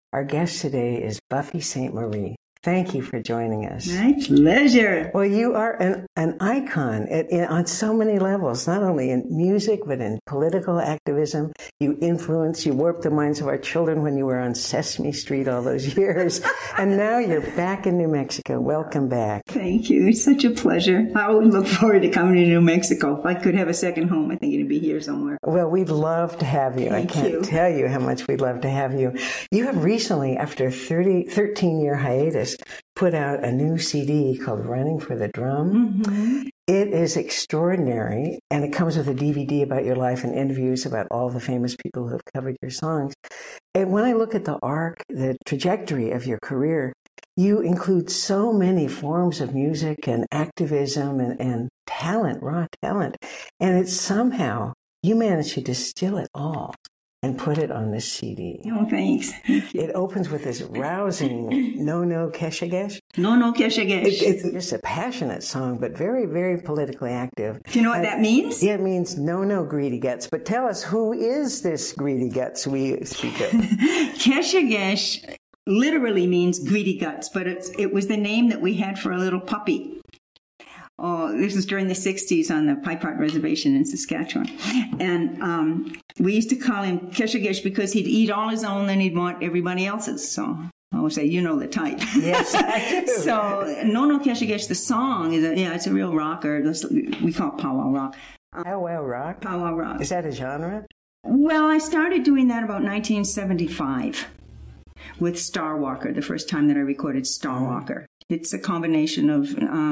Our guest today is Buffy Sainte-Marie. Thank you for joining us. My pleasure. Well, you are an icon on so many levels, not only in music, but in political activism. You warped the minds of our children when you were on Sesame Street all those years. And now you're back in New Mexico. Welcome back. Thank you. It's such a pleasure. I always look forward to coming to New Mexico. If I could have a second home, I think it'd be here somewhere. Well, we'd love to have you. Thank I can't tell you how much we'd love to have you. You have recently, after a 13-year hiatus, put out a new CD called Running for the Drum. Mm-hmm. It is extraordinary, and it comes with a DVD about your life and interviews about all the famous people who have covered your songs. And when I look at the arc, the trajectory of your career, you include so many forms of music and activism and talent, raw talent. And it's somehow, you managed to distill it all and put it on this CD. Oh, thanks. Thank you. It opens with this rousing No Keshagesh. No Keshagesh. It's just a passionate song, but very, very politically active. Do you know what that means? Yeah, it means no greedy guts. But tell us, who is this greedy guts we speak of? Keshagesh literally means greedy guts, but it was the name that we had for a little puppy. Oh, this was during the 60s on the Pie Part Reservation in Saskatchewan. And we used to call him Keshagesh because he'd eat all his own and he'd want everybody else's. So I would say, you know the type. Yes, I do. So No Keshagesh, the song, it's a real rocker. We call it powwow rock. Powwow rock? Powwow rock. Is that a genre? Well, I started doing that about 1975 with Star Walker, the first time that I recorded Star Walker. It's a combination of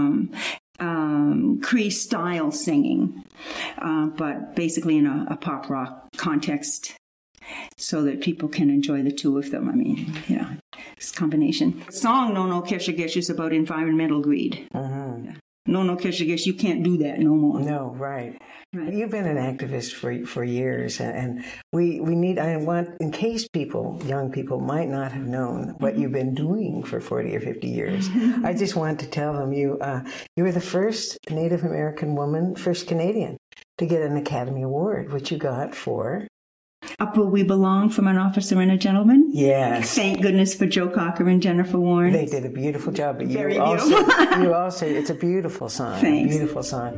Cree style singing, but basically in a pop rock context so that people can enjoy the two of them. I mean, it's a combination. The song No Keshagesh is about environmental greed. Mm-hmm. No Keshagesh, you can't do that no more. No, right. You've been an activist for years, and I want, in case young people might not have known what you've been doing for 40 or 50 years, I just want to tell them you were the first Native American woman, first Canadian, to get an Academy Award, which you got for Up Where We Belong from An Officer and a Gentleman. Yes. Thank goodness for Joe Cocker and Jennifer Warren. They did a beautiful job. But Very beautiful. You also, it's a beautiful song. Thanks. A beautiful song.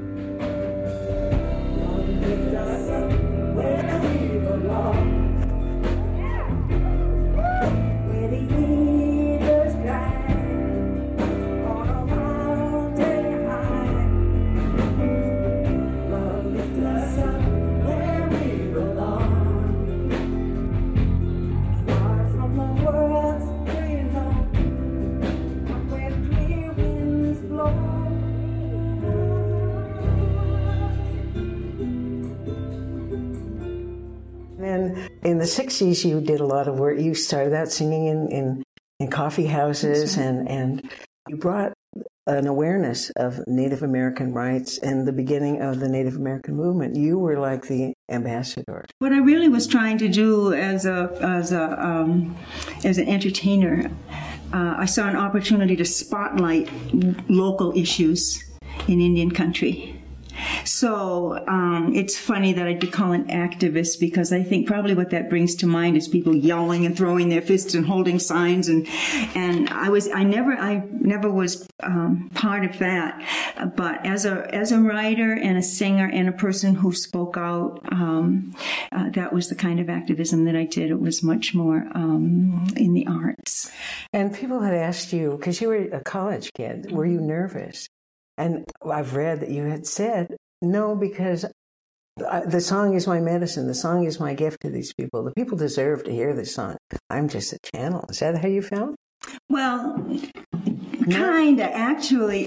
In the 60s, you did a lot of work. You started out singing in coffee houses, and you brought an awareness of Native American rights and the beginning of the Native American movement. You were like the ambassador. What I really was trying to do as an entertainer, I saw an opportunity to spotlight local issues in Indian country. So it's funny that I'd be called an activist, because I think probably what that brings to mind is people yelling and throwing their fists and holding signs, and I never was part of that. But as a writer and a singer and a person who spoke out, that was the kind of activism that I did. It was much more in the arts. And people had asked you, because you were a college kid, were you nervous? And I've read that you had said, no, because the song is my medicine. The song is my gift to these people. The people deserve to hear this song. I'm just a channel. Is that how you felt? Well, kind of. Actually,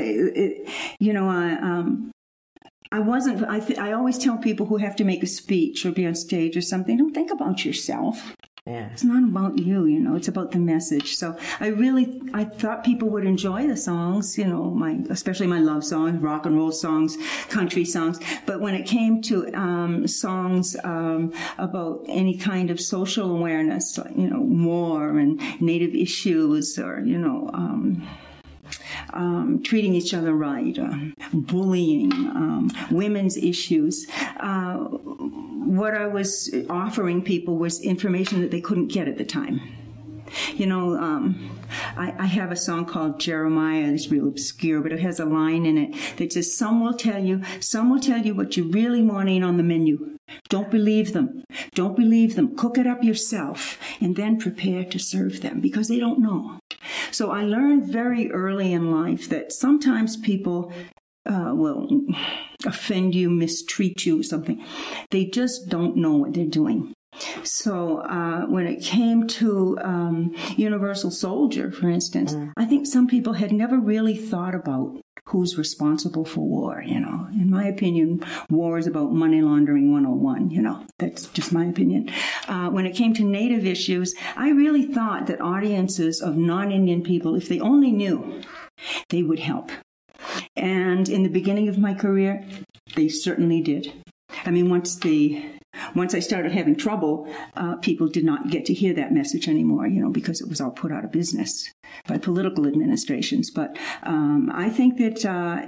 I wasn't. I always tell people who have to make a speech or be on stage or something, don't think about yourself. Yeah. It's not about you, it's about the message. So I thought people would enjoy the songs, especially my love songs, rock and roll songs, country songs. But when it came to songs about any kind of social awareness, war and Native issues, or treating each other right, bullying, women's issues. What I was offering people was information that they couldn't get at the time. You know, I have a song called Jeremiah. It's real obscure, but it has a line in it that says, some will tell you what you really want ain't on the menu. Don't believe them. Don't believe them. Cook it up yourself and then prepare to serve them because they don't know. So I learned very early in life that sometimes people will offend you, mistreat you, or something. They just don't know what they're doing. So when it came to Universal Soldier, for instance, I think some people had never really thought about who's responsible for war, you know. In my opinion, war is about money laundering 101, you know. That's just my opinion. When it came to Native issues, I really thought that audiences of non-Indian people, if they only knew, they would help. And in the beginning of my career, they certainly did. I mean, once I started having trouble, people did not get to hear that message anymore, you know, because it was all put out of business by political administrations. But I think that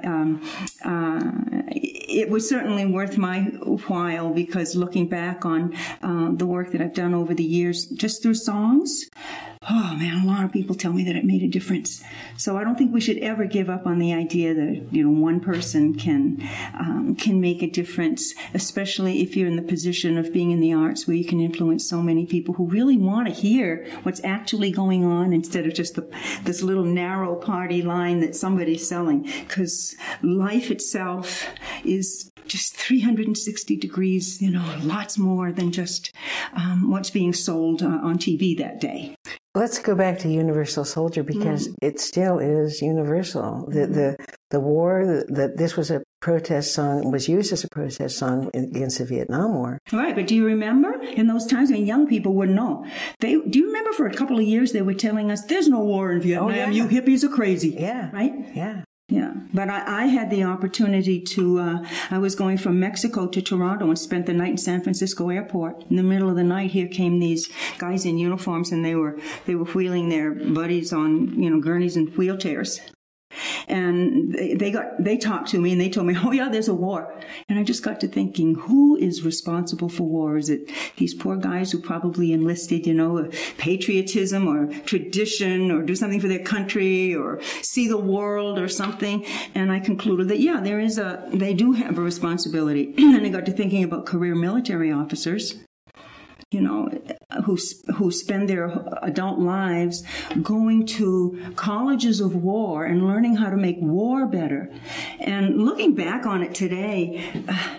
it was certainly worth my while because looking back on the work that I've done over the years, just through songs, oh man, a lot of people tell me that it made a difference. So I don't think we should ever give up on the idea that, you know, one person can make a difference, especially if you're in the position of being in the arts where you can influence so many people who really want to hear what's actually going on instead of just this little narrow party line that somebody's selling. Because life itself is just 360 degrees, you know, lots more than just what's being sold on TV that day. Let's go back to Universal Soldier because it still is universal. The war, this was a protest song, was used as a protest song against the Vietnam War. Right, but do you remember in those times when young people wouldn't know? Do you remember for a couple of years they were telling us, there's no war in Vietnam, you hippies are crazy. Yeah. Right? Yeah. Yeah, but I had the opportunity to, I was going from Mexico to Toronto and spent the night in San Francisco airport. In the middle of the night, here came these guys in uniforms and they were wheeling their buddies on, you know, gurneys and wheelchairs. And they talked to me and they told me, oh yeah, there's a war. And I just got to thinking, who is responsible for war? Is it these poor guys who probably enlisted, you know, patriotism or tradition or do something for their country or see the world or something? And I concluded that, yeah, they do have a responsibility. And I got to thinking about career military officers, you know, who spend their adult lives going to colleges of war and learning how to make war better. And looking back on it today,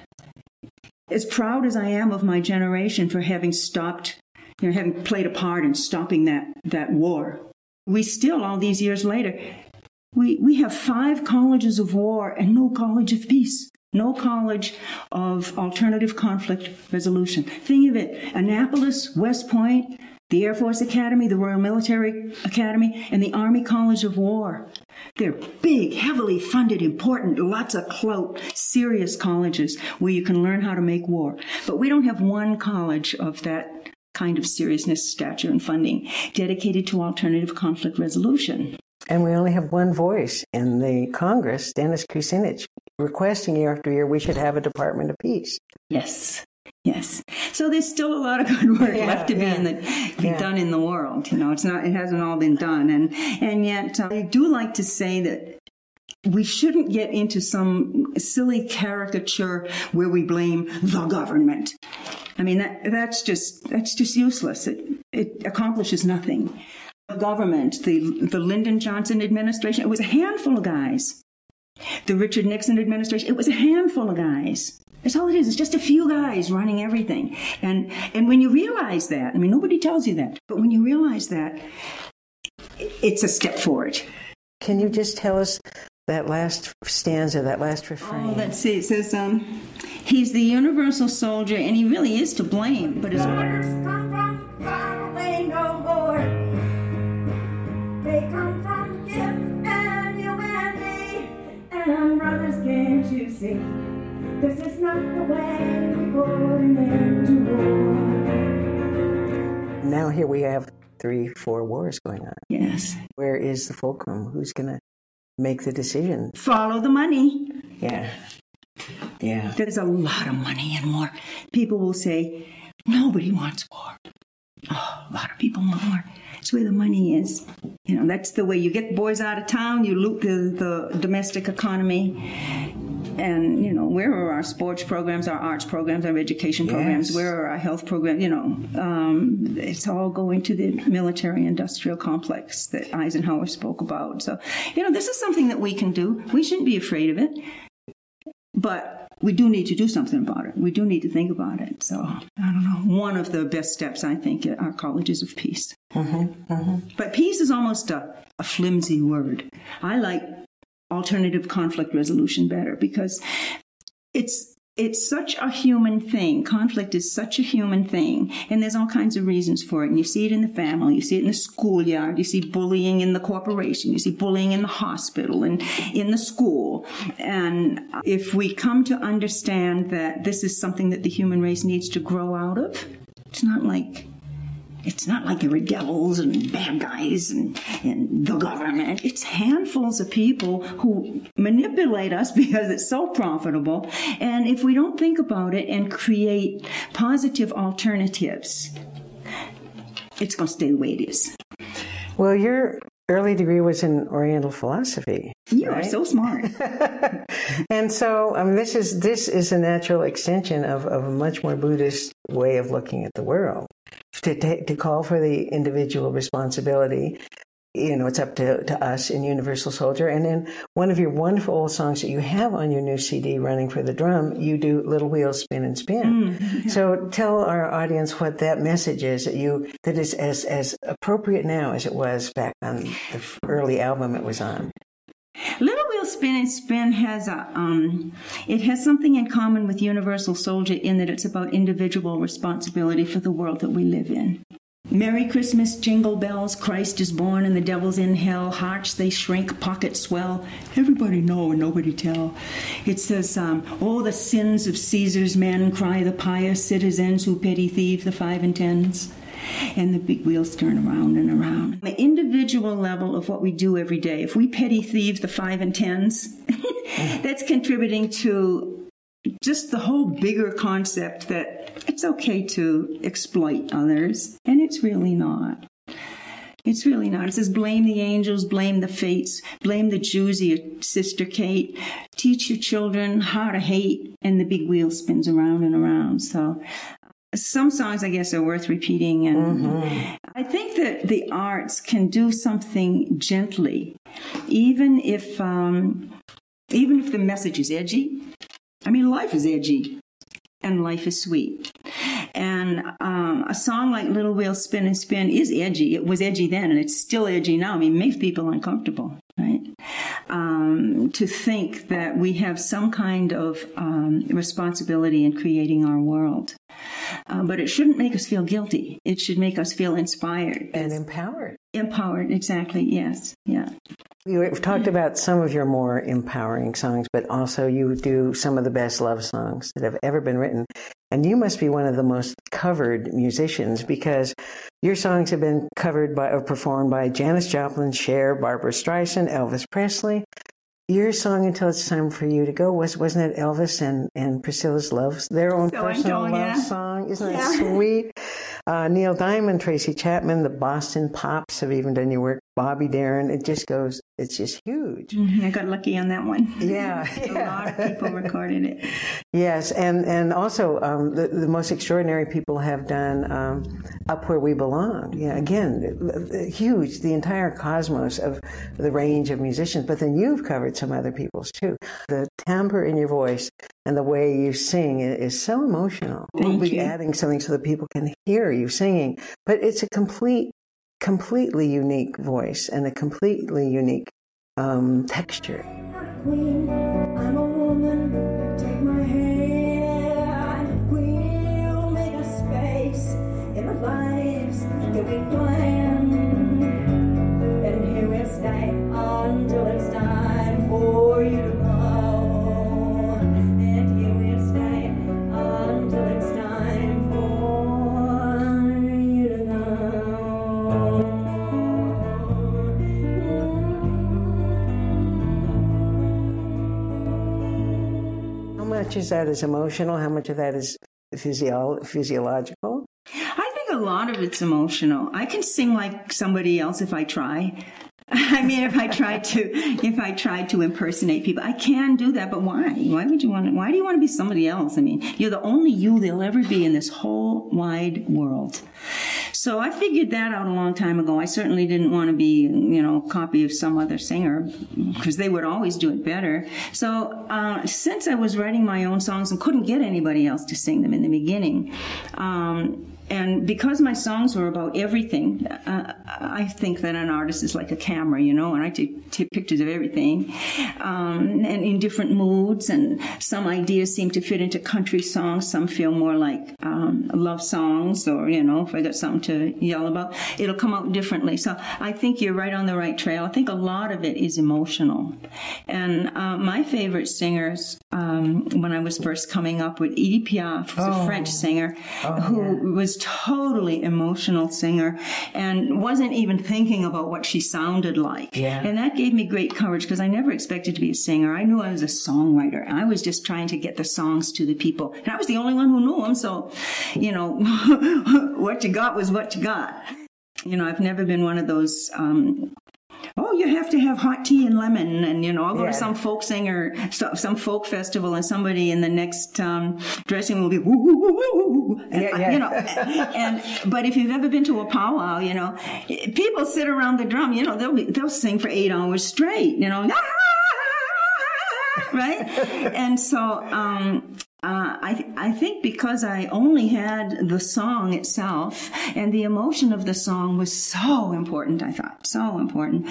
as proud as I am of my generation for having stopped, you know, having played a part in stopping that war, we still, all these years later, we have 5 colleges of war and no college of peace. No college of alternative conflict resolution. Think of it, Annapolis, West Point, the Air Force Academy, the Royal Military Academy, and the Army College of War. They're big, heavily funded, important, lots of clout, serious colleges where you can learn how to make war. But we don't have one college of that kind of seriousness, stature, and funding dedicated to alternative conflict resolution. And we only have one voice in the Congress, Dennis Kucinich, requesting year after year we should have a Department of Peace. Yes. So there's still a lot of good work left to be done in the world. You know, it hasn't all been done. And yet I do like to say that we shouldn't get into some silly caricature where we blame the government. I mean, that's just useless. It accomplishes nothing. The government, the Lyndon Johnson administration, it was a handful of guys. The Richard Nixon administration, it was a handful of guys. That's all it is. It's just a few guys running everything. And when you realize that, I mean, nobody tells you that, but when you realize that, it's a step forward. Can you just tell us that last stanza, that last refrain? Oh, let's see. It says, he's the universal soldier, and he really is to blame, but his orders come from far away no more. They come from him and you and me. And brothers, can't you see? This is not the way we put an end to war. Now here we have 3-4 wars going on. Yes. Where is the fulcrum? Who's going to make the decision. Follow the money. Yeah. Yeah. There's a lot of money in war. People will say, nobody wants war. Oh, a lot of people want war. It's where the money is. You know, that's the way you get boys out of town, you loot the domestic economy. And, you know, where are our sports programs, our arts programs, our education programs? Yes. Where are our health programs? You know, it's all going to the military-industrial complex that Eisenhower spoke about. So, you know, this is something that we can do. We shouldn't be afraid of it. But we do need to do something about it. We do need to think about it. So, I don't know. One of the best steps, I think, are colleges of peace. Mm-hmm, mm-hmm. But peace is almost a flimsy word. I like alternative conflict resolution better because it's such a human thing. Conflict is such a human thing, and there's all kinds of reasons for it. And you see it in the family, you see it in the schoolyard, you see bullying in the corporation, you see bullying in the hospital and in the school. And if we come to understand that this is something that the human race needs to grow out of, it's not like there are devils and bad guys and the government. It's handfuls of people who manipulate us because it's so profitable. And if we don't think about it and create positive alternatives, it's going to stay the way it is. Well, your early degree was in Oriental philosophy. You right? are so smart. And so, I mean, this is a natural extension of a much more Buddhist way of looking at the world. To call for the individual responsibility, you know, it's up to us in Universal Soldier. And then one of your wonderful old songs that you have on your new CD, Running for the Drum, you do Little Wheels Spin and Spin. Yeah. So tell our audience what that message is that is as appropriate now as it was back on the early album it was on. Little Wheel Spin and Spin has it has something in common with Universal Soldier in that it's about individual responsibility for the world that we live in. Merry Christmas, jingle bells, Christ is born and the devil's in hell, hearts they shrink, pockets swell, everybody know and nobody tell. It says, oh, the sins of Caesar's men, cry the pious citizens who petty thieve the 5 and 10s. And the big wheels turn around and around. The individual level of what we do every day, if we petty thieve the 5 and 10s, that's contributing to just the whole bigger concept that it's okay to exploit others, and it's really not. It's really not. It says, blame the angels, blame the fates, blame the Jews, your sister Kate, teach your children how to hate, and the big wheel spins around and around. So some songs, I guess, are worth repeating. And I think that the arts can do something gently, even if the message is edgy. I mean, life is edgy, and life is sweet. And a song like Little Wheel Spin and Spin is edgy. It was edgy then, and it's still edgy now. I mean, it makes people uncomfortable, right? To think that we have some kind of responsibility in creating our world. But it shouldn't make us feel guilty. It should make us feel inspired. And empowered. Empowered, exactly, yes. Yeah. We've talked about some of your more empowering songs, but also you do some of the best love songs that have ever been written. And you must be one of the most covered musicians because your songs have been covered by or performed by Janis Joplin, Cher, Barbra Streisand, Elvis Presley. Your song, Until It's Time for You to Go, wasn't it Elvis and Priscilla's their own personal love song? Isn't that sweet? Neil Diamond, Tracy Chapman, the Boston Pops have even done your work. Bobby Darin, it's just huge. I got lucky on that one. Yeah. A lot of people recorded it. Yes, and also the most extraordinary people have done Up Where We Belong. Yeah, again, huge, the entire cosmos of the range of musicians. But then you've covered some other people's too. The timbre in your voice and the way you sing is so emotional. We'll be adding something so that people can hear you singing. But it's a completely unique voice and a completely unique texture. Queen, I'm a woman, take my hand, we'll make a space in our lives that we plan, and here we'll stay until it's time for you to go, and here we'll stay until it's time for you to go. much is that is emotional? How much of that is physiological? I think a lot of it's emotional. I can sing like somebody else if I try. I mean, if I try to impersonate people, I can do that. But why? Why do you want to be somebody else? I mean, you're the only you there'll ever be in this whole wide world. So I figured that out a long time ago. I certainly didn't want to be, a copy of some other singer, because they would always do it better. So since I was writing my own songs and couldn't get anybody else to sing them in the beginning, and because my songs were about everything, I think that an artist is like a camera, and I take pictures of everything, and in different moods, and some ideas seem to fit into country songs, some feel more like love songs, or, if I got something to yell about, it'll come out differently. So I think you're right on the right trail. I think a lot of it is emotional. And my favorite singers, when I was first coming up with Edith Piaf, who's a French singer, who was totally emotional singer and wasn't even thinking about what she sounded like. Yeah. And that gave me great courage, because I never expected to be a singer. I knew I was a songwriter. I was just trying to get the songs to the people. And I was the only one who knew them, so, what you got was what you got. I've never been one of those... you have to have hot tea and lemon, and I'll go to some folk singer, some folk festival, and somebody in the next dressing room will be woo woo woo woo, but if you've ever been to a powwow, people sit around the drum, they'll sing for 8 hours straight, right? And so I think because I only had the song itself, and the emotion of the song was so important, I thought, so important.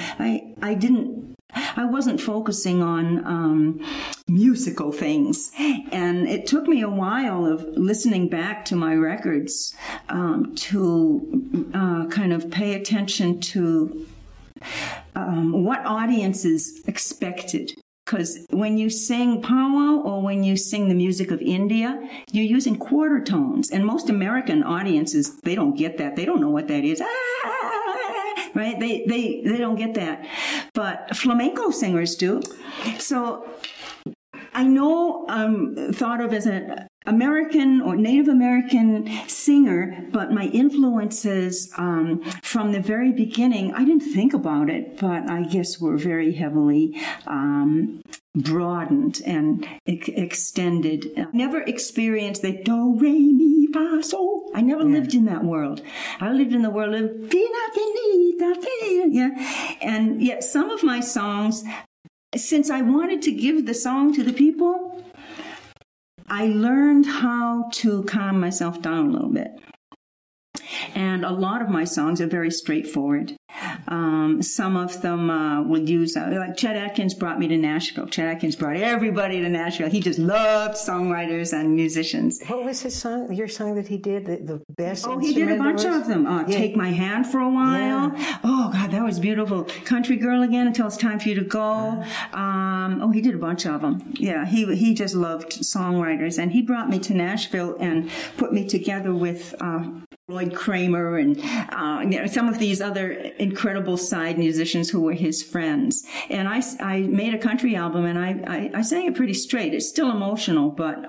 I wasn't focusing on musical things. And it took me a while of listening back to my records to kind of pay attention to what audiences expected. Because when you sing powwow or when you sing the music of India, you're using quarter tones. And most American audiences, they don't get that. They don't know what that is. Right? They don't get that. But flamenco singers do. So I know I'm thought of as an American or Native American singer, but my influences from the very beginning, I didn't think about it, but I guess were very heavily broadened and extended. I never experienced the do, re, mi, fa, sol. I never lived in that world. I lived in the world of and yet some of my songs, since I wanted to give the song to the people, I learned how to calm myself down a little bit. And a lot of my songs are very straightforward. Some of them will use, like Chet Atkins brought me to Nashville. Chet Atkins brought everybody to Nashville. He just loved songwriters and musicians. What was his song, your song that he did, the best? Oh, he did a bunch of them. Take My Hand for a While. Yeah. Oh, God, that was beautiful. Country Girl Again, Until It's Time for You to Go. He did a bunch of them. Yeah, he just loved songwriters. And he brought me to Nashville and put me together with Lloyd Kramer and some of these other incredible side musicians who were his friends. And I made a country album, and I sang it pretty straight. It's still emotional, but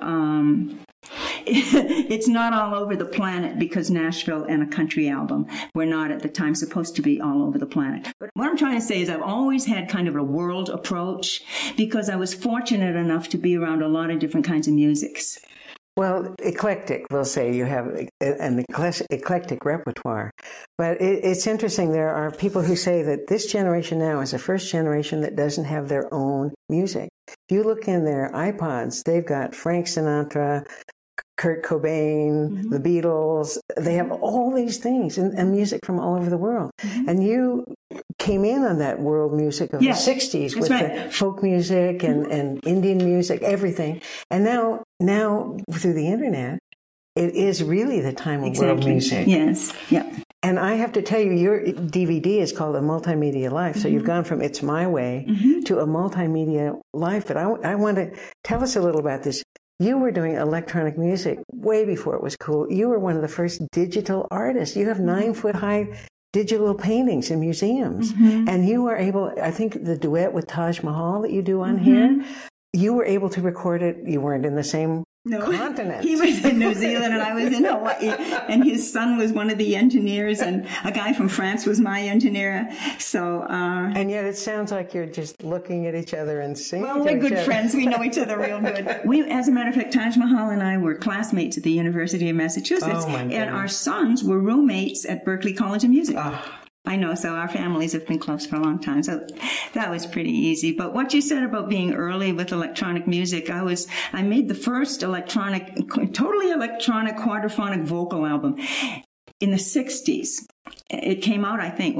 it's not all over the planet, because Nashville and a country album were not at the time supposed to be all over the planet. But what I'm trying to say is I've always had kind of a world approach, because I was fortunate enough to be around a lot of different kinds of musics. Well, eclectic, we'll say. You have an eclectic repertoire. But it's interesting. There are people who say that this generation now is the first generation that doesn't have their own music. If you look in their iPods, they've got Frank Sinatra, Kurt Cobain, the Beatles. They have all these things and music from all over the world. And you came in on that world music of the 60s with the folk music and Indian music, everything. And now through the internet, it is really the time of world music. Yes. Yeah. And I have to tell you, your DVD is called A Multimedia Life. So you've gone from It's My Way to a multimedia life. But I want to tell us a little about this. You were doing electronic music way before it was cool. You were one of the first digital artists. You have 9-foot-high digital paintings in museums. And you are able, I think the duet with Taj Mahal that you do on here, you were able to record it. You weren't in the same continent. He was in New Zealand and I was in Hawaii, and his son was one of the engineers, and a guy from France was my engineer. So, and yet it sounds like you're just looking at each other and singing. Well, we're good friends. We know each other real good. We, as a matter of fact, Taj Mahal and I were classmates at the University of Massachusetts, and our sons were roommates at Berklee College of Music. I know, so our families have been close for a long time, so that was pretty easy. But what you said about being early with electronic music, I made the first totally electronic quadraphonic vocal album in the 60s. It came out, I think,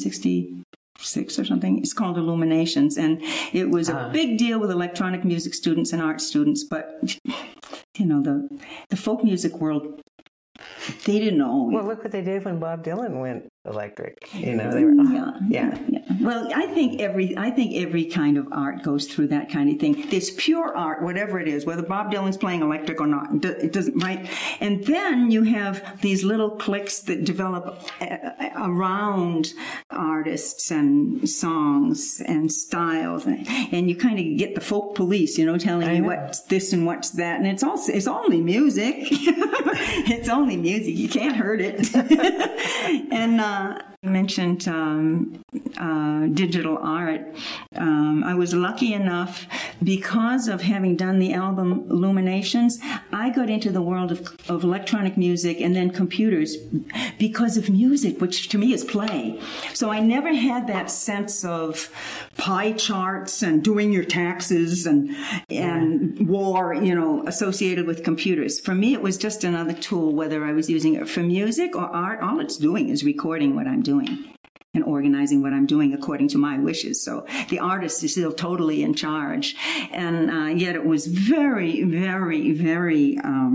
1966 or something. It's called Illuminations, and it was a big deal with electronic music students and art students, but, you know, the folk music world, they didn't know. Well, look what they did when Bob Dylan went electric. You know, they were yeah. Well, I think every kind of art goes through that kind of thing. This pure art, whatever it is, whether Bob Dylan's playing electric or not, it doesn't, right? And then you have these little cliques that develop around artists and songs and styles, and you kind of get the folk police, you know, telling you what's this and what's that, and it's only music. It's only music. You can't hurt it. And you mentioned digital art. I was lucky enough, because of having done the album Illuminations, I got into the world of electronic music and then computers because of music, which to me is play. So I never had that sense of pie charts and doing your taxes and war, you know, associated with computers. For me, it was just another tool, whether I was using it for music or art. All it's doing is recording what I'm doing and organizing what I'm doing according to my wishes. So the artist is still totally in charge. And yet it was very, very, very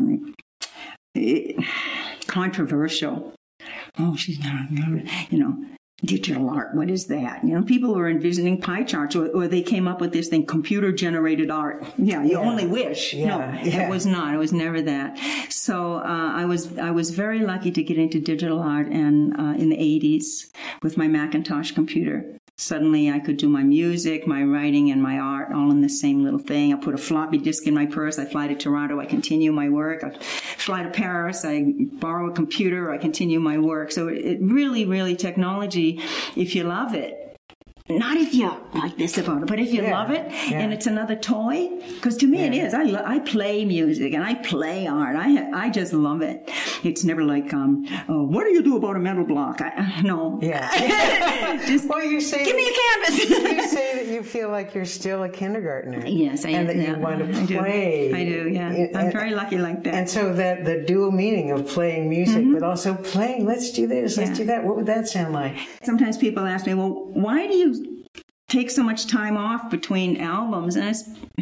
controversial. Oh, she's not, you know, digital art, what is that? You know, people were envisioning pie charts, or they came up with this thing, computer-generated art. You only wish. It was not. It was never that. So I was very lucky to get into digital art, and in the 80s with my Macintosh computer. Suddenly I could do my music, my writing, and my art all in the same little thing. I put a floppy disk in my purse. I fly to Toronto. I continue my work. I fly to Paris. I borrow a computer. I continue my work. So it really, really, technology, if you love it, not if you like this about it, but if you love it, and it's another toy, because to me it is. I play music and I play art. I just love it. It's never like, what do you do about a mental block? No. Yeah. Just you say, give me a canvas. You say that you feel like you're still a kindergartner. Yes, I am. And that you want to play. I do, yeah. I'm very lucky like that. And so that the dual meaning of playing music, but also playing, let's do this, let's do that. What would that sound like? Sometimes people ask me, well, why do you take so much time off between albums? And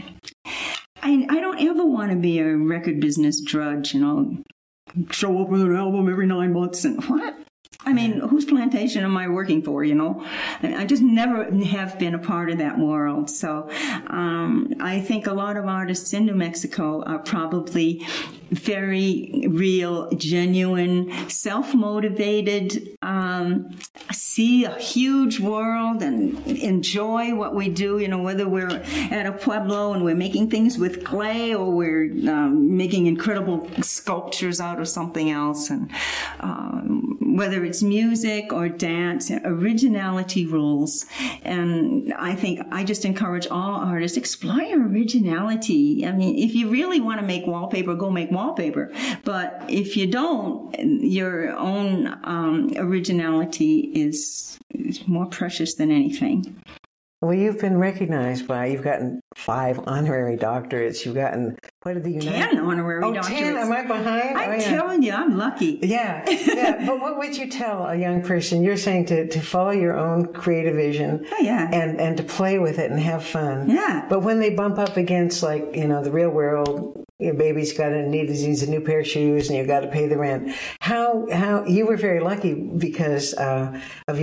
I don't ever want to be a record business drudge, you know, show up with an album every 9 months and what? I mean, whose plantation am I working for, you know? I just never have been a part of that world. So I think a lot of artists in New Mexico are probably very real, genuine, self-motivated, see a huge world and enjoy what we do, you know, whether we're at a pueblo and we're making things with clay or we're making incredible sculptures out of something else. And whether it's music or dance, originality rules. And I think I just encourage all artists, explore your originality. I mean, if you really want to make wallpaper, go make wallpaper. But if you don't, your own originality is more precious than anything. Well, you've been recognized you've gotten 5 honorary doctorates. You've gotten, what are the United? 10 honorary doctorates. 10? Am I behind? I'm telling you, I'm lucky. Yeah. But what would you tell a young person? You're saying to follow your own creative vision. Oh, yeah. And to play with it and have fun. Yeah. But when they bump up against, like, you know, the real world, your baby's needs a new pair of shoes and you've got to pay the rent. How you were very lucky because of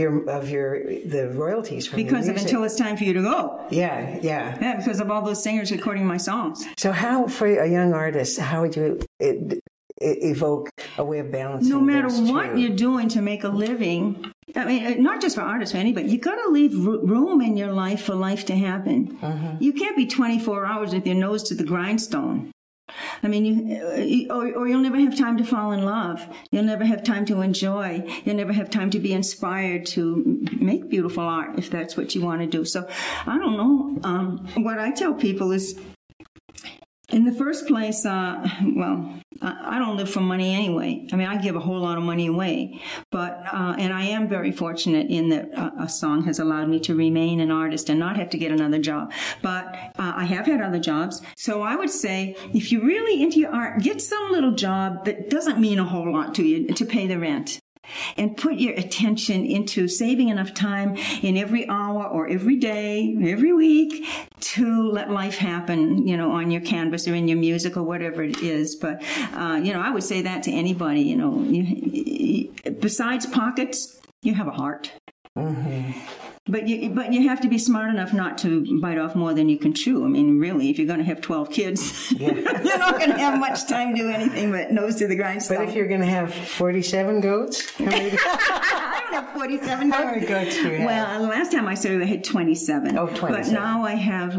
the royalties from because the of music. Until It's Time for You to Go. Yeah, because of all those singers recording my songs. So how, for a young artist, how would you evoke a way of balancing. No matter those what two. you're doing to make a living, I mean, not just for artists, for anybody, you got to leave room in your life for life to happen. You can't be 24 hours with your nose to the grindstone. I mean, or you'll never have time to fall in love. You'll never have time to enjoy. You'll never have time to be inspired to make beautiful art if that's what you want to do. So, I don't know. What I tell people is, in the first place, I don't live for money anyway. I mean, I give a whole lot of money away, but and I am very fortunate in that a song has allowed me to remain an artist and not have to get another job. But I have had other jobs, so I would say if you're really into your art, get some little job that doesn't mean a whole lot to you to pay the rent. And put your attention into saving enough time in every hour or every day, every week to let life happen, on your canvas or in your music or whatever it is. But, I would say that to anybody, besides pockets, you have a heart. Mm-hmm. But you have to be smart enough not to bite off more than you can chew. I mean, really, if you're going to have 12 kids, you're not going to have much time to do anything but nose to the grindstone. But if you're going to have 47 goats, how many? I don't have 47 goats. How many goats do you have? Well, last time I started, I had 27. Oh, 27. But now I have,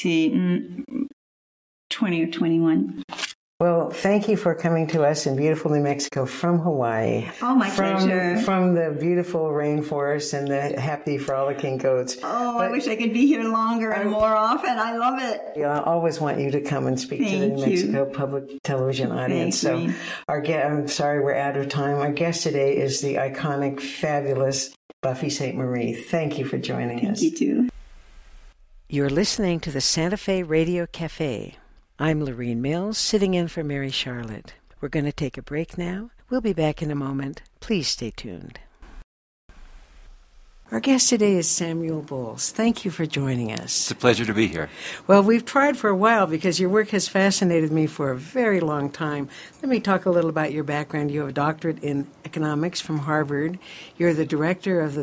20 or 21. Well, thank you for coming to us in beautiful New Mexico from Hawaii. Oh, my pleasure. From the beautiful rainforest and the happy frolicking goats. Oh, I wish I could be here longer and more often. I love it. I always want you to come and speak to the New Mexico Public Television audience. Thank you. I'm sorry we're out of time. Our guest today is the iconic, fabulous Buffy Sainte-Marie. Thank you for joining us. Thank you, too. You're listening to the Santa Fe Radio Cafe. I'm Lorene Mills, sitting in for Mary Charlotte. We're going to take a break now. We'll be back in a moment. Please stay tuned. Our guest today is Samuel Bowles. Thank you for joining us. It's a pleasure to be here. Well, we've tried for a while because your work has fascinated me for a very long time. Let me talk a little about your background. You have a doctorate in economics from Harvard. You're the director of the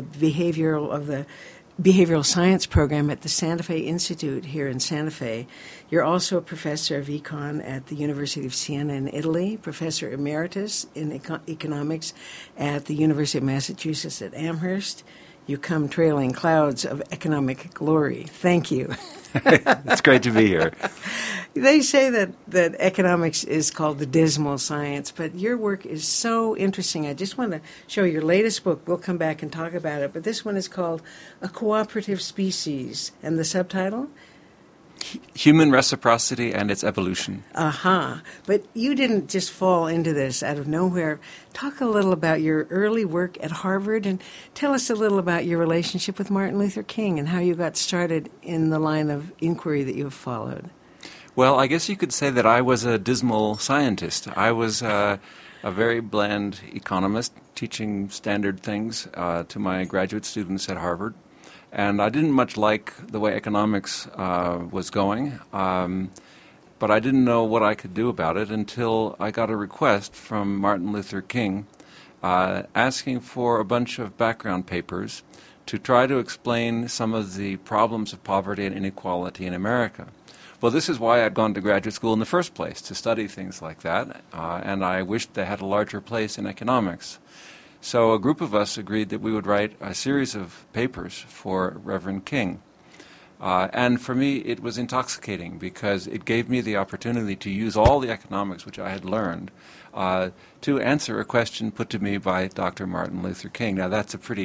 behavioral science program at the Santa Fe Institute here in Santa Fe. You're also a professor of econ at the University of Siena in Italy, professor emeritus in economics at the University of Massachusetts at Amherst. You come trailing clouds of economic glory. Thank you. It's great to be here. They say that economics is called the dismal science, but your work is so interesting. I just want to show your latest book. We'll come back and talk about it, but this one is called A Cooperative Species, and the subtitle? Human Reciprocity and Its Evolution. Aha. But you didn't just fall into this out of nowhere. Talk a little about your early work at Harvard and tell us a little about your relationship with Martin Luther King and how you got started in the line of inquiry that you have followed. Well, I guess you could say that I was a dismal scientist. I was a very bland economist teaching standard things to my graduate students at Harvard. And I didn't much like the way economics was going, but I didn't know what I could do about it until I got a request from Martin Luther King asking for a bunch of background papers to try to explain some of the problems of poverty and inequality in America. Well, this is why I'd gone to graduate school in the first place, to study things like that, and I wished they had a larger place in economics. So a group of us agreed that we would write a series of papers for Reverend King. And for me, it was intoxicating because it gave me the opportunity to use all the economics which I had learned to answer a question put to me by Dr. Martin Luther King. Now, that's it'd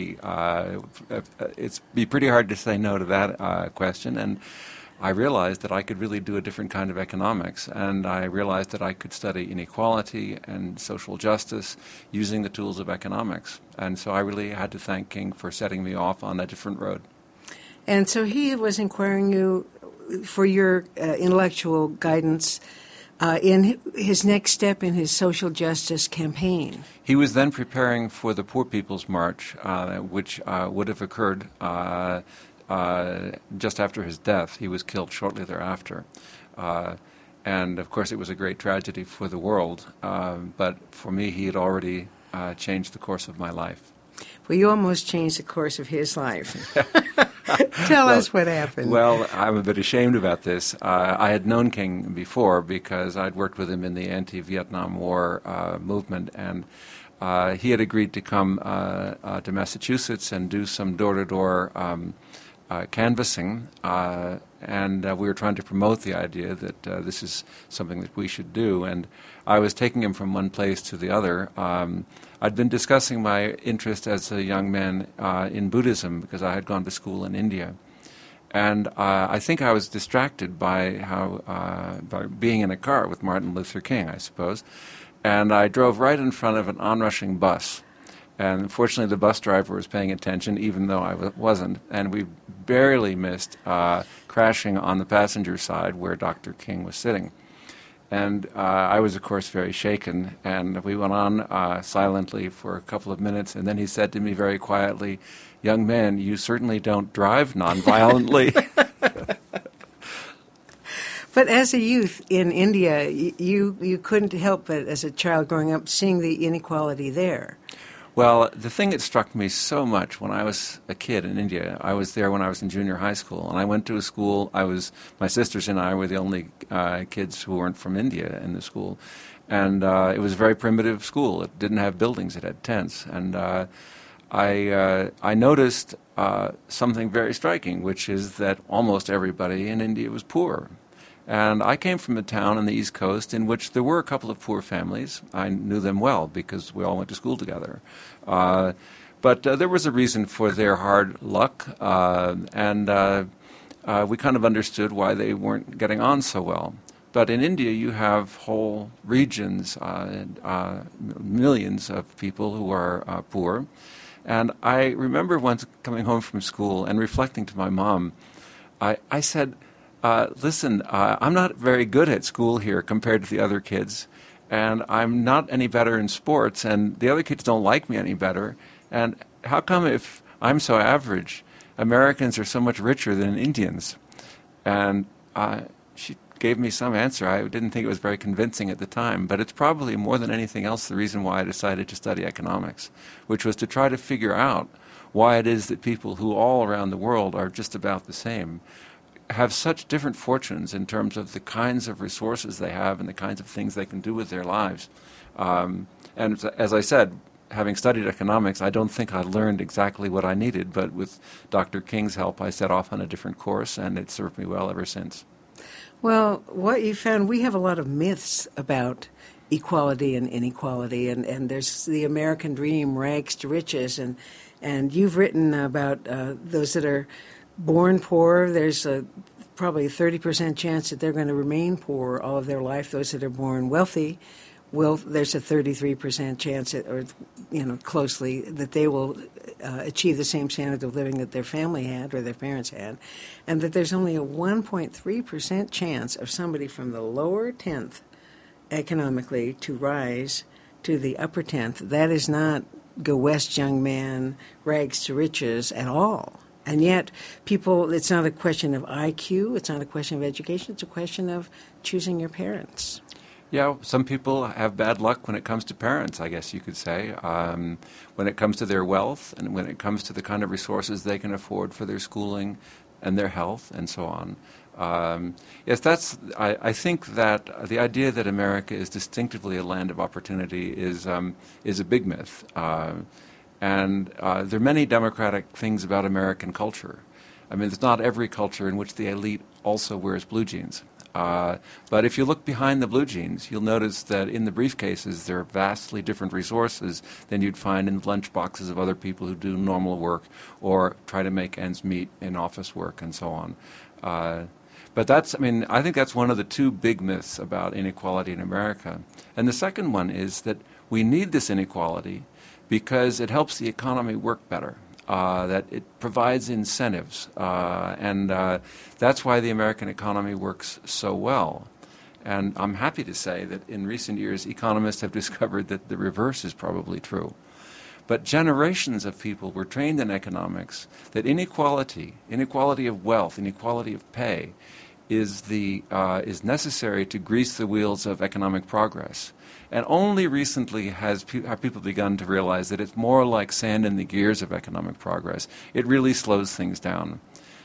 be pretty hard to say no to that question. And I realized that I could really do a different kind of economics, and I realized that I could study inequality and social justice using the tools of economics. And so I really had to thank King for setting me off on a different road. And so he was inquiring you for your intellectual guidance in his next step in his social justice campaign. He was then preparing for the Poor People's March, which would have occurred just after his death. He was killed shortly thereafter. And, of course, it was a great tragedy for the world. But for me, he had already changed the course of my life. Well, you almost changed the course of his life. Tell us what happened. Well, I'm a bit ashamed about this. I had known King before because I'd worked with him in the anti-Vietnam War movement, and he had agreed to come to Massachusetts and do some door-to-door canvassing, and we were trying to promote the idea that this is something that we should do. And I was taking him from one place to the other. I'd been discussing my interest as a young man in Buddhism because I had gone to school in India. And I think I was distracted by by being in a car with Martin Luther King, I suppose. And I drove right in front of an onrushing bus. And fortunately, the bus driver was paying attention, even though I wasn't. And we barely missed crashing on the passenger side where Dr. King was sitting. And I was, of course, very shaken. And we went on silently for a couple of minutes. And then he said to me very quietly, "Young man, you certainly don't drive nonviolently." But as a youth in India, you couldn't help but, as a child growing up, seeing the inequality there. Well, the thing that struck me so much when I was a kid in India, I was there when I was in junior high school, and I went to a school. My sisters and I were the only kids who weren't from India in the school, and it was a very primitive school. It didn't have buildings; it had tents, and I noticed something very striking, which is that almost everybody in India was poor. And I came from a town on the East Coast in which there were a couple of poor families. I knew them well because we all went to school together. But there was a reason for their hard luck, and we kind of understood why they weren't getting on so well. But in India, you have whole regions, millions of people who are poor. And I remember once coming home from school and reflecting to my mom, I said, listen, I'm not very good at school here compared to the other kids, and I'm not any better in sports, and the other kids don't like me any better. And how come if I'm so average, Americans are so much richer than Indians? And she gave me some answer. I didn't think it was very convincing at the time, but it's probably more than anything else the reason why I decided to study economics, which was to try to figure out why it is that people who all around the world are just about the same have such different fortunes in terms of the kinds of resources they have and the kinds of things they can do with their lives. And as I said, having studied economics, I don't think I learned exactly what I needed, but with Dr. King's help, I set off on a different course, and it served me well ever since. Well, what you found, we have a lot of myths about equality and inequality, and there's the American dream, rags to riches, and you've written about those that are born poor. There's probably a 30% chance that they're going to remain poor all of their life. Those that are born wealthy, there's a 33% chance, closely, that they will achieve the same standard of living that their family had or their parents had, and that there's only a 1.3% chance of somebody from the lower 10th economically to rise to the upper 10th. That is not go west, young man, rags to riches at all. And yet, people, it's not a question of IQ, it's not a question of education, it's a question of choosing your parents. Yeah, some people have bad luck when it comes to parents, I guess you could say, when it comes to their wealth and when it comes to the kind of resources they can afford for their schooling and their health and so on. Yes, I think that the idea that America is distinctively a land of opportunity is a big myth. And there are many democratic things about American culture. I mean, it's not every culture in which the elite also wears blue jeans. But if you look behind the blue jeans, you'll notice that in the briefcases there are vastly different resources than you'd find in the lunch boxes of other people who do normal work or try to make ends meet in office work and so on. But I think that's one of the two big myths about inequality in America. And the second one is that we need this inequality because it helps the economy work better, that it provides incentives, and that's why the American economy works so well. And I'm happy to say that in recent years, economists have discovered that the reverse is probably true. But generations of people were trained in economics that inequality of wealth, inequality of pay, is necessary to grease the wheels of economic progress. And only recently have people begun to realize that it's more like sand in the gears of economic progress. It really slows things down.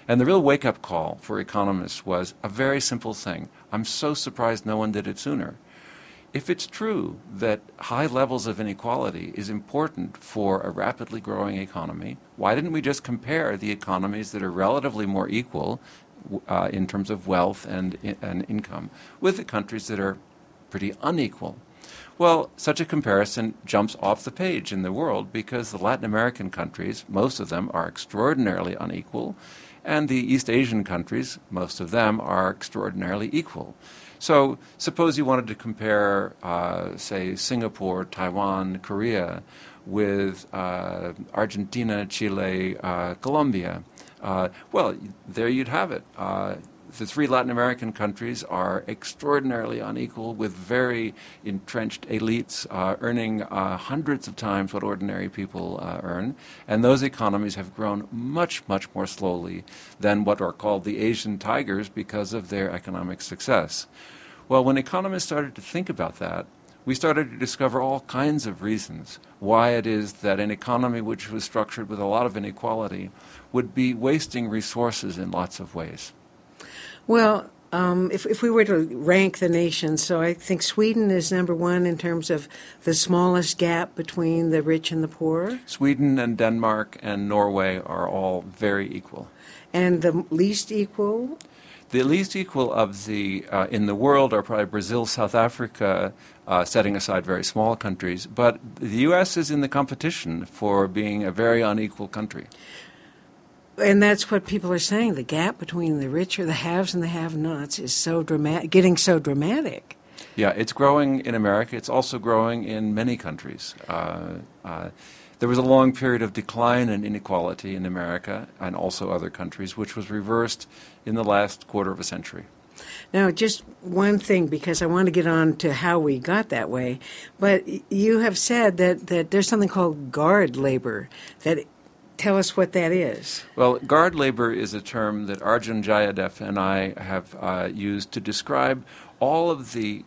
And the real wake-up call for economists was a very simple thing. I'm so surprised no one did it sooner. If it's true that high levels of inequality is important for a rapidly growing economy, why didn't we just compare the economies that are relatively more equal in terms of wealth and income with the countries that are pretty unequal? Well, such a comparison jumps off the page in the world because the Latin American countries, most of them, are extraordinarily unequal, and the East Asian countries, most of them, are extraordinarily equal. So suppose you wanted to compare, say, Singapore, Taiwan, Korea with Argentina, Chile, Colombia. Well, there you'd have it. The three Latin American countries are extraordinarily unequal with very entrenched elites earning hundreds of times what ordinary people earn. And those economies have grown much, much more slowly than what are called the Asian tigers because of their economic success. Well, when economists started to think about that, we started to discover all kinds of reasons why it is that an economy which was structured with a lot of inequality would be wasting resources in lots of ways. Well, if we were to rank the nations, so I think Sweden is number one in terms of the smallest gap between the rich and the poor. Sweden and Denmark and Norway are all very equal. And the least equal? The least equal of the in the world are probably Brazil, South Africa, setting aside very small countries. But the U.S. is in the competition for being a very unequal country. And that's what people are saying. The gap between the rich or the haves and the have-nots is so dramatic, getting so dramatic. Yeah, it's growing in America. It's also growing in many countries. There was a long period of decline in inequality in America and also other countries, which was reversed in the last quarter of a century. Now, just one thing, because I want to get on to how we got that way, but you have said that there's something called guard labor. Tell us what that is. Well, guard labor is a term that Arjun Jayadev and I have used to describe all of the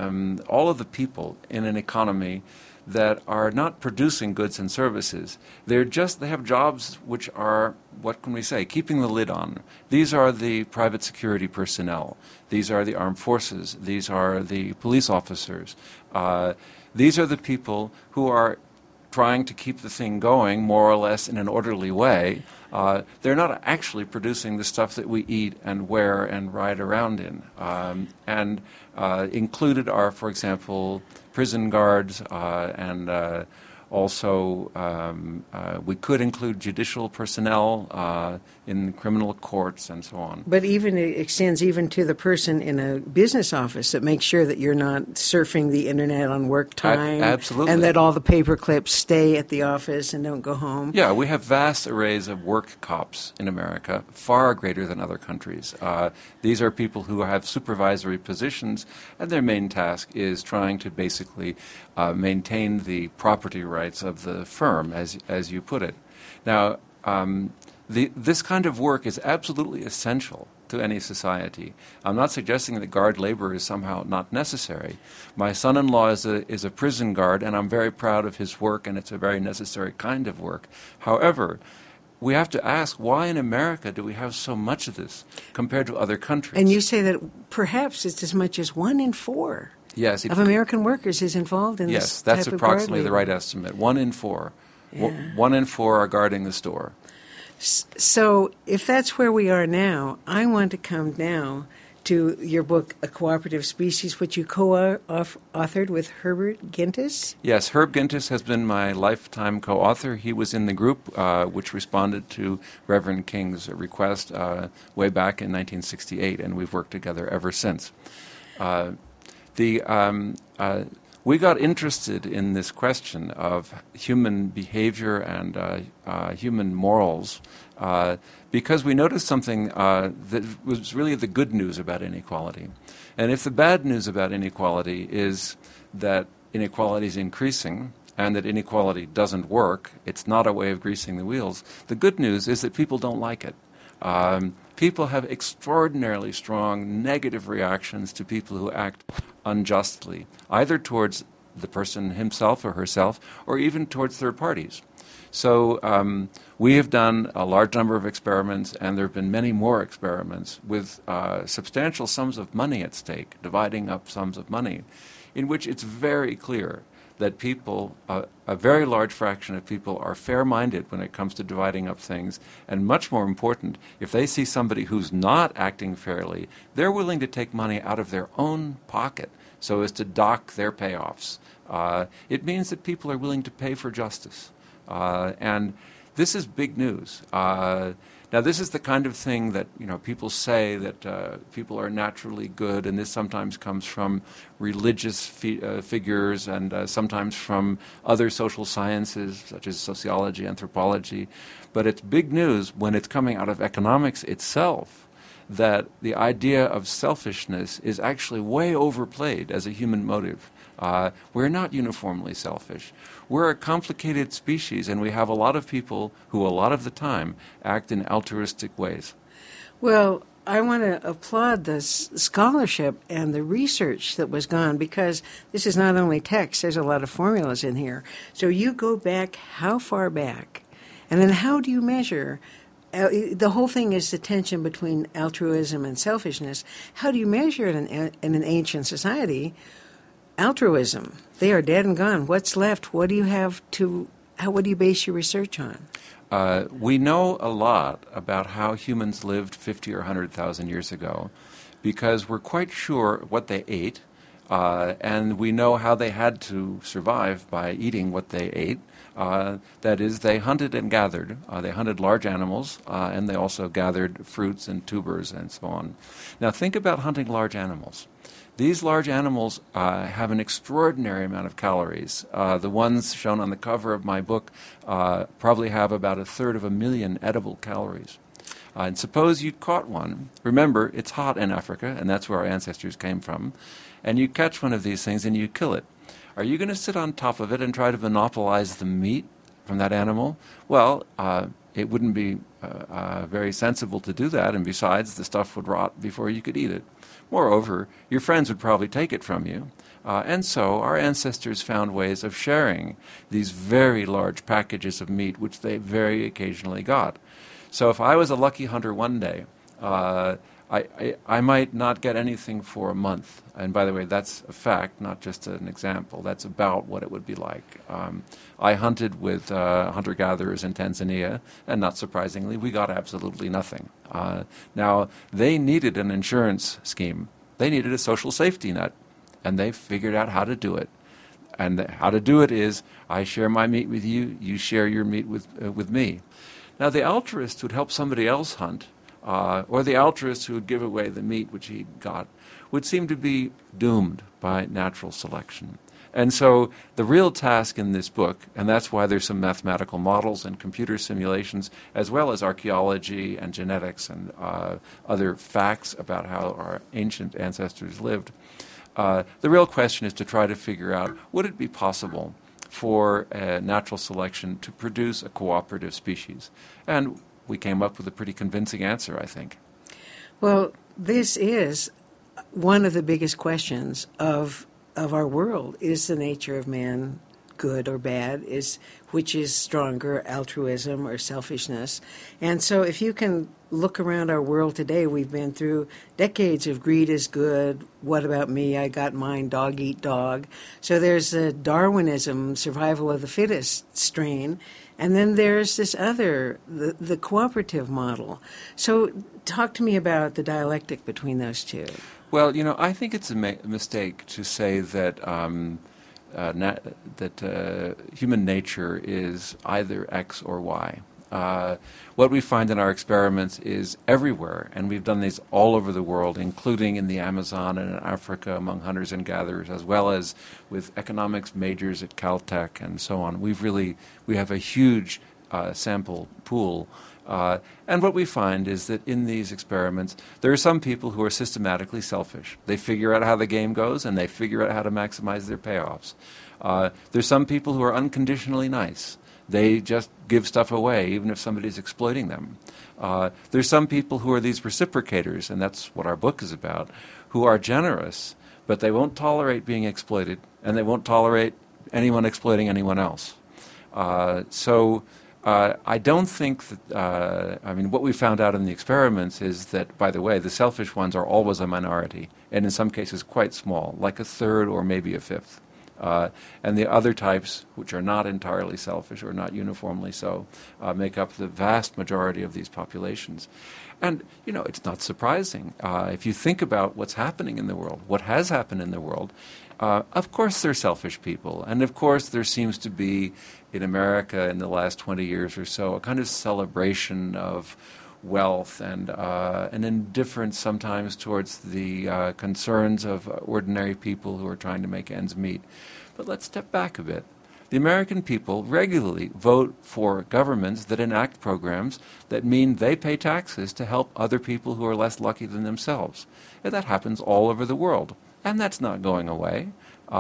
people in an economy that are not producing goods and services. They have jobs which are, what can we say, keeping the lid on. These are the private security personnel. These are the armed forces. These are the police officers. These are the people who are trying to keep the thing going more or less in an orderly way. They're not actually producing the stuff that we eat and wear and ride around in. And included are, for example, prison guards and also we could include judicial personnel in criminal courts and so on. But even it extends even to the person in a business office that makes sure that you're not surfing the internet on work time. Absolutely. And that all the paper clips stay at the office and don't go home. Yeah, we have vast arrays of work cops in America, far greater than other countries. These are people who have supervisory positions, and their main task is trying to basically maintain the property rights of the firm, as you put it. Now, this kind of work is absolutely essential to any society. I'm not suggesting that guard labor is somehow not necessary. My son-in-law is a prison guard, and I'm very proud of his work, and it's a very necessary kind of work. However, we have to ask, why in America do we have so much of this compared to other countries? And you say that perhaps it's as much as 1 in 4 of American workers is involved in this type of guard labor. Yes, that's approximately the right estimate. 1 in 4. Yeah. 1 in 4 are guarding the store. So if that's where we are now, I want to come now to your book, A Cooperative Species, which you co-authored with Herbert Gintis. Yes, Herb Gintis has been my lifetime co-author. He was in the group which responded to Reverend King's request way back in 1968, and we've worked together ever since. We got interested in this question of human behavior and human morals because we noticed something that was really the good news about inequality. And if the bad news about inequality is that inequality is increasing and that inequality doesn't work, it's not a way of greasing the wheels, the good news is that people don't like it. People have extraordinarily strong negative reactions to people who act unjustly, either towards the person himself or herself, or even towards third parties. So we have done a large number of experiments, and there have been many more experiments with substantial sums of money at stake, dividing up sums of money, in which it's very clear that people, a very large fraction of people, are fair-minded when it comes to dividing up things, and much more important, if they see somebody who's not acting fairly, they're willing to take money out of their own pocket so as to dock their payoffs. It means that people are willing to pay for justice. And this is big news. Now, this is the kind of thing that, people say that people are naturally good, and this sometimes comes from religious figures and sometimes from other social sciences, such as sociology, anthropology. But it's big news when it's coming out of economics itself, that the idea of selfishness is actually way overplayed as a human motive. We're not uniformly selfish. We're a complicated species, and we have a lot of people who, a lot of the time, act in altruistic ways. Well, I want to applaud the scholarship and the research that was gone, because this is not only text, there's a lot of formulas in here. So you go back how far back? And then how do you measure? The whole thing is the tension between altruism and selfishness. How do you measure it in an ancient society? Altruism. They are dead and gone. What's left? What do you base your research on? We know a lot about how humans lived 50 or 100,000 years ago because we're quite sure what they ate, and we know how they had to survive by eating what they ate. That is, they hunted and gathered. They hunted large animals, and they also gathered fruits and tubers and so on. Now, think about hunting large animals. These large animals have an extraordinary amount of calories. The ones shown on the cover of my book probably have about 1/3 edible calories. And suppose you'd caught one. Remember, it's hot in Africa, and that's where our ancestors came from. And you catch one of these things and you kill it. Are you going to sit on top of it and try to monopolize the meat from that animal? Well, it wouldn't be very sensible to do that, and besides, the stuff would rot before you could eat it. Moreover, your friends would probably take it from you. And so our ancestors found ways of sharing these very large packages of meat, which they very occasionally got. So if I was a lucky hunter one day, I might not get anything for a month. And by the way, that's a fact, not just an example. That's about what it would be like. I hunted with hunter-gatherers in Tanzania, and not surprisingly, we got absolutely nothing. Now, they needed an insurance scheme. They needed a social safety net, and they figured out how to do it. And how to do it is, I share my meat with you, you share your meat with me. Now, the altruist who'd help somebody else hunt, or the altruist who would give away the meat which he got, would seem to be doomed by natural selection. And so the real task in this book, and that's why there's some mathematical models and computer simulations, as well as archaeology and genetics and other facts about how our ancient ancestors lived, the real question is to try to figure out, would it be possible for natural selection to produce a cooperative species? And we came up with a pretty convincing answer, I think. Well, this is one of the biggest questions of our world. Is the nature of man good or bad? Which is stronger, altruism or selfishness? And so if you can look around our world today, we've been through decades of greed is good, what about me, I got mine, dog eat dog. So there's a Darwinism, survival of the fittest strain. And then there's this other, the cooperative model. So talk to me about the dialectic between those two. Well, I think it's a mistake to say that human nature is either X or Y. What we find in our experiments is everywhere, and we've done these all over the world, including in the Amazon and in Africa among hunters and gatherers, as well as with economics majors at Caltech and so on. We have a huge sample pool. And what we find is that in these experiments, there are some people who are systematically selfish. They figure out how the game goes, and they figure out how to maximize their payoffs. There's some people who are unconditionally nice. They just give stuff away, even if somebody's exploiting them. There's some people who are these reciprocators, and that's what our book is about, who are generous, but they won't tolerate being exploited, and they won't tolerate anyone exploiting anyone else. I don't think that, what we found out in the experiments is that, by the way, the selfish ones are always a minority, and in some cases quite small, like a third or maybe a fifth. And the other types, which are not entirely selfish or not uniformly so, make up the vast majority of these populations. And, it's not surprising. If you think about what's happening in the world, what has happened in the world, of course there are selfish people. And of course there seems to be, in America in the last 20 years or so, a kind of celebration of wealth and an indifference sometimes towards the concerns of ordinary people who are trying to make ends meet. But let's step back a bit. The American people regularly vote for governments that enact programs that mean they pay taxes to help other people who are less lucky than themselves. And that happens all over the world, and that's not going away.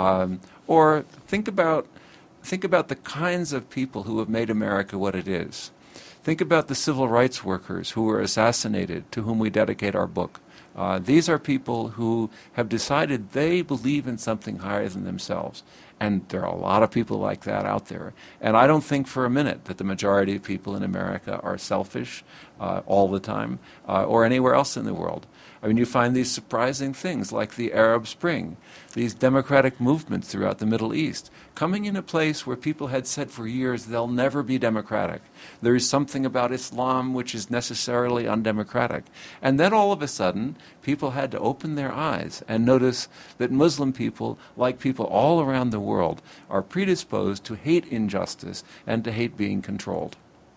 Or think about the kinds of people who have made America what it is. Think about the civil rights workers who were assassinated, to whom we dedicate our book. These are people who have decided they believe in something higher than themselves. And there are a lot of people like that out there. And I don't think for a minute that the majority of people in America are selfish all the time or anywhere else in the world. You find these surprising things like the Arab Spring, these democratic movements throughout the Middle East, coming in a place where people had said for years they'll never be democratic. There is something about Islam which is necessarily undemocratic. And then all of a sudden, people had to open their eyes and notice that Muslim people, like people all around the world, are predisposed to hate injustice and to hate being controlled.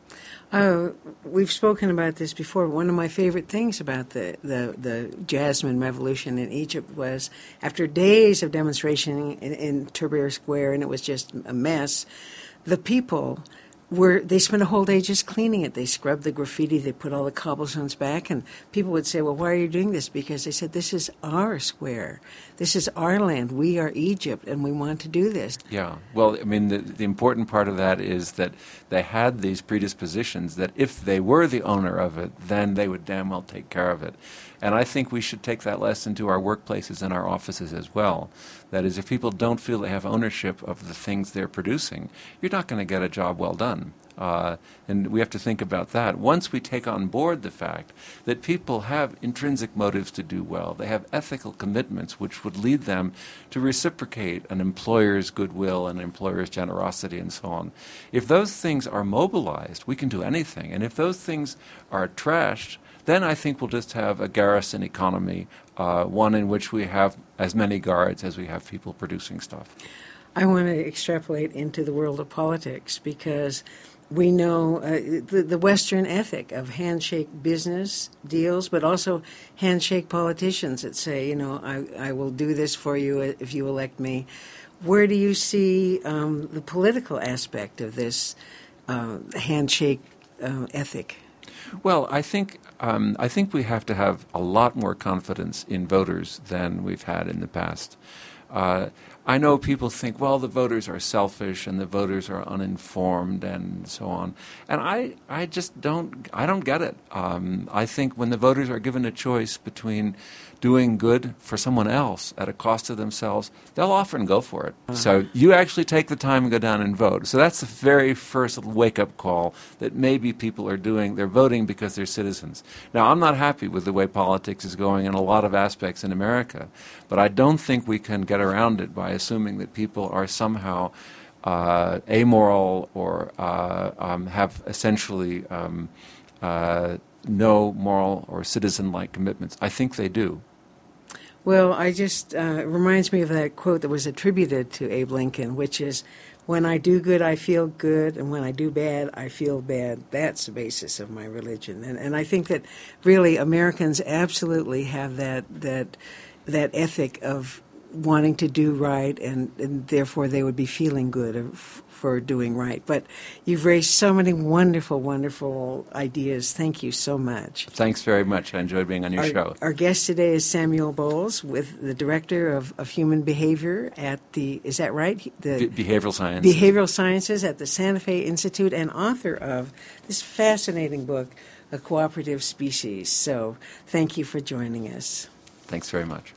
We've spoken about this before. One of my favorite things about the Jasmine Revolution in Egypt was after days of demonstration in Tahrir Square, and it was just a mess, the people they spent a whole day just cleaning it. They scrubbed the graffiti, they put all the cobblestones back, and people would say, well, why are you doing this? Because they said, this is our square. This is our land. We are Egypt, and we want to do this. Yeah. Well, the important part of that is that they had these predispositions that if they were the owner of it, then they would damn well take care of it. And I think we should take that lesson to our workplaces and our offices as well. That is, if people don't feel they have ownership of the things they're producing, you're not going to get a job well done. And we have to think about that. Once we take on board the fact that people have intrinsic motives to do well, they have ethical commitments which would lead them to reciprocate an employer's goodwill and an employer's generosity and so on. If those things are mobilized, we can do anything. And if those things are trashed, then I think we'll just have a garrison economy, one in which we have as many guards as we have people producing stuff. I want to extrapolate into the world of politics because we know the Western ethic of handshake business deals, but also handshake politicians that say, I will do this for you if you elect me. Where do you see the political aspect of this handshake ethic? Well, I think we have to have a lot more confidence in voters than we've had in the past. I know people think, well, the voters are selfish and the voters are uninformed and so on. And I just don't get it. I think when the voters are given a choice between doing good for someone else at a cost to themselves, they'll often go for it. So you actually take the time and go down and vote. So that's the very first wake-up call that maybe people are doing. They're voting because they're citizens. Now, I'm not happy with the way politics is going in a lot of aspects in America, but I don't think we can get around it by assuming that people are somehow amoral or have essentially no moral or citizen-like commitments. I think they do. Well, I just it reminds me of that quote that was attributed to Abe Lincoln, which is, when I do good, I feel good, and when I do bad, I feel bad. That's the basis of my religion. And I think that really Americans absolutely have that ethic of wanting to do right, and therefore they would be feeling good for doing right. But you've raised so many wonderful, wonderful ideas. Thank you so much. Thanks very much. I enjoyed being on your show. Our guest today is Samuel Bowles, with the Director of Human Behavior at is that right? The Behavioral Sciences. Behavioral Sciences at the Santa Fe Institute, and author of this fascinating book, A Cooperative Species. So thank you for joining us. Thanks very much.